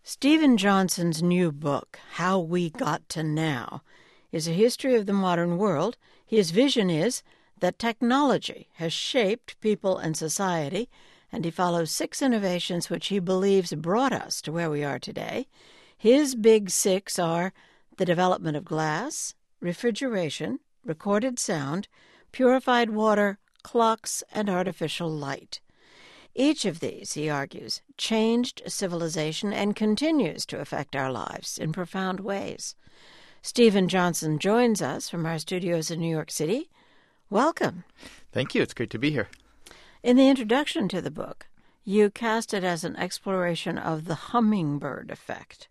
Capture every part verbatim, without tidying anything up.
Steven Johnson's new book, How We Got to Now, is a history of the modern world. His vision is that technology has shaped people and society, and he follows six innovations which he believes brought us to where we are today. His big six are the development of glass, refrigeration, recorded sound, purified water, clocks, and artificial light. Each of these, he argues, changed civilization and continues to affect our lives in profound ways. Steven Johnson joins us from our studios in New York City. Welcome. Thank you. It's great to be here. In the introduction to the book, you cast it as an exploration of the hummingbird effect,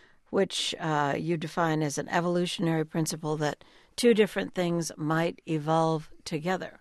which uh, you define as an evolutionary principle that two different things might evolve together.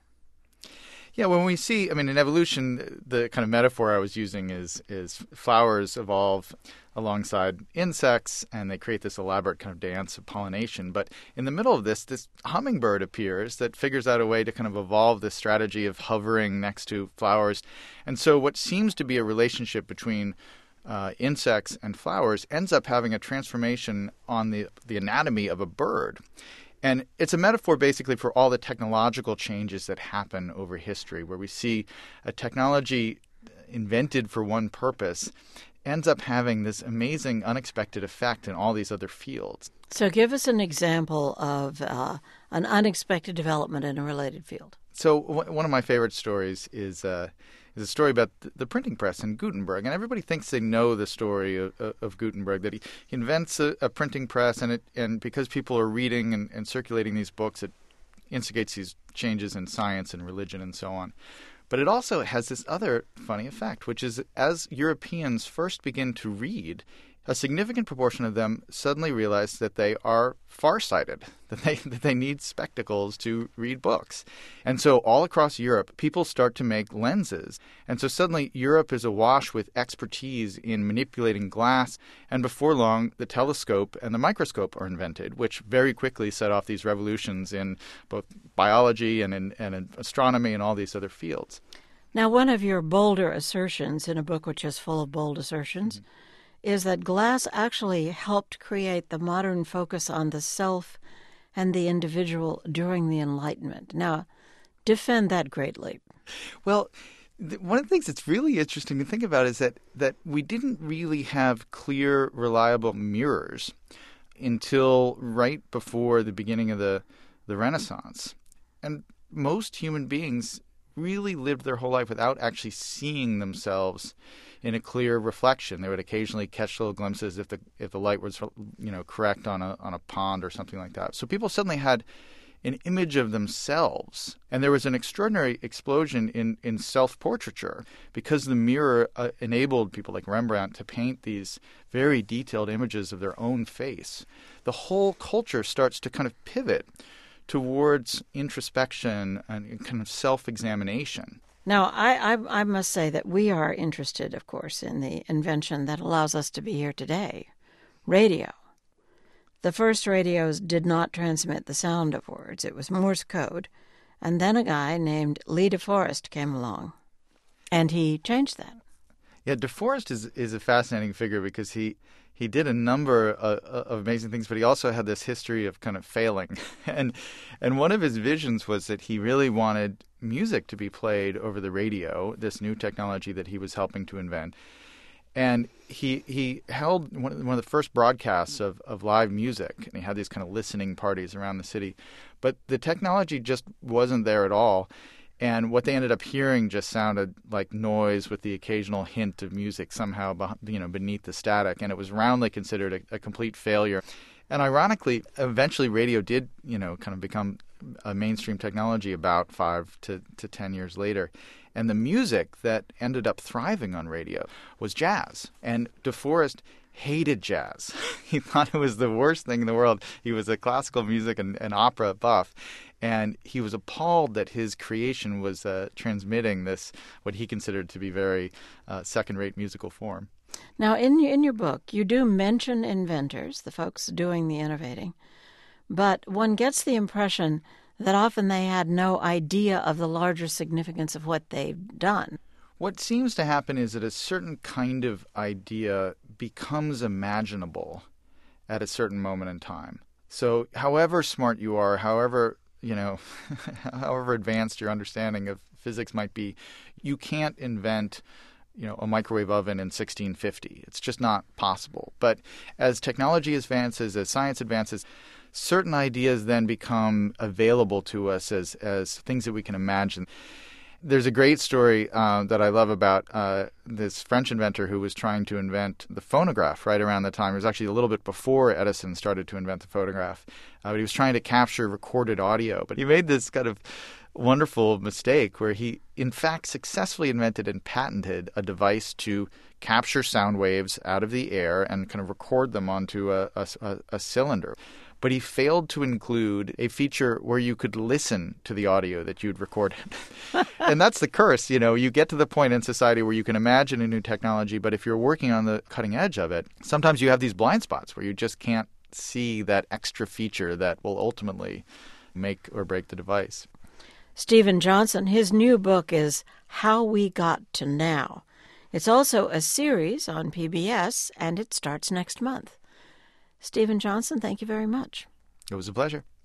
Yeah, when we see, I mean, in evolution, the kind of metaphor I was using is is flowers evolve alongside insects, and they create this elaborate kind of dance of pollination. But in the middle of this, this hummingbird appears that figures out a way to kind of evolve this strategy of hovering next to flowers. And so what seems to be a relationship between uh, insects and flowers ends up having a transformation on the, the anatomy of a bird. And it's a metaphor basically for all the technological changes that happen over history, where we see a technology invented for one purpose ends up having this amazing, unexpected effect in all these other fields. So give us an example of uh, an unexpected development in a related field. So w- one of my favorite stories is uh, is a story about the printing press and Gutenberg. And everybody thinks they know the story of, of Gutenberg, that he invents a, a printing press, and it and because people are reading and, and circulating these books, it instigates these changes in science and religion and so on. But it also has this other funny effect, which is as Europeans first begin to read, a significant proportion of them suddenly realize that they are farsighted, that they that they need spectacles to read books. And so all across Europe, people start to make lenses. And so suddenly Europe is awash with expertise in manipulating glass. And before long, the telescope and the microscope are invented, which very quickly set off these revolutions in both biology and in, and in astronomy and all these other fields. Now, one of your bolder assertions in a book which is full of bold assertions mm-hmm. is that glass actually helped create the modern focus on the self and the individual during the Enlightenment. Now, defend that great leap. Well, th- one of the things that's really interesting to think about is that, that we didn't really have clear, reliable mirrors until right before the beginning of the, the Renaissance. And most human beings really lived their whole life without actually seeing themselves in a clear reflection. They would occasionally catch little glimpses if the if the light was, you know, correct on a on a pond or something like that. So people suddenly had an image of themselves, and there was an extraordinary explosion in, in self-portraiture because the mirror uh, enabled people like Rembrandt to paint these very detailed images of their own face. The whole culture starts to kind of pivot towards introspection and kind of self-examination. Now, I, I I must say that we are interested, of course, in the invention that allows us to be here today, radio. The first radios did not transmit the sound of words. It was Morse code. And then a guy named Lee DeForest came along, and he changed that. Yeah, DeForest is, is a fascinating figure because he, he did a number of, of amazing things, but he also had this history of kind of failing. and and one of his visions was that he really wanted music to be played over the radio, this new technology that he was helping to invent. And he he held one of, the, one of the first broadcasts of, of live music, and he had these kind of listening parties around the city. But the technology just wasn't there at all. And what they ended up hearing just sounded like noise with the occasional hint of music somehow, you know, beneath the static. And it was roundly considered a, a complete failure. And ironically, eventually radio did, you know, kind of become a mainstream technology about five to, to ten years later. And the music that ended up thriving on radio was jazz. And DeForest hated jazz. He thought it was the worst thing in the world. He was a classical music and, and opera buff. And he was appalled that his creation was uh, transmitting this, what he considered to be very uh, second-rate musical form. Now, in, in your book, you do mention inventors, the folks doing the innovating, but one gets the impression that often they had no idea of the larger significance of what they've done. What seems to happen is that a certain kind of idea becomes imaginable at a certain moment in time. So however smart you are, however, you know, however advanced your understanding of physics might be, you can't invent, you know, a microwave oven in sixteen fifty. It's just not possible. But as technology advances, as science advances, certain ideas then become available to us as, as things that we can imagine. There's a great story uh, that I love about uh, this French inventor who was trying to invent the phonograph right around the time. It was actually a little bit before Edison started to invent the phonograph. Uh, but he was trying to capture recorded audio. But he made this kind of wonderful mistake where he, in fact, successfully invented and patented a device to capture sound waves out of the air and kind of record them onto a, a, a cylinder. But he failed to include a feature where you could listen to the audio that you'd recorded. And that's the curse. You know, you get to the point in society where you can imagine a new technology, but if you're working on the cutting edge of it, sometimes you have these blind spots where you just can't see that extra feature that will ultimately make or break the device. Steven Johnson, his new book is How We Got to Now. It's also a series on P B S, and it starts next month. Steven Johnson, thank you very much. It was a pleasure.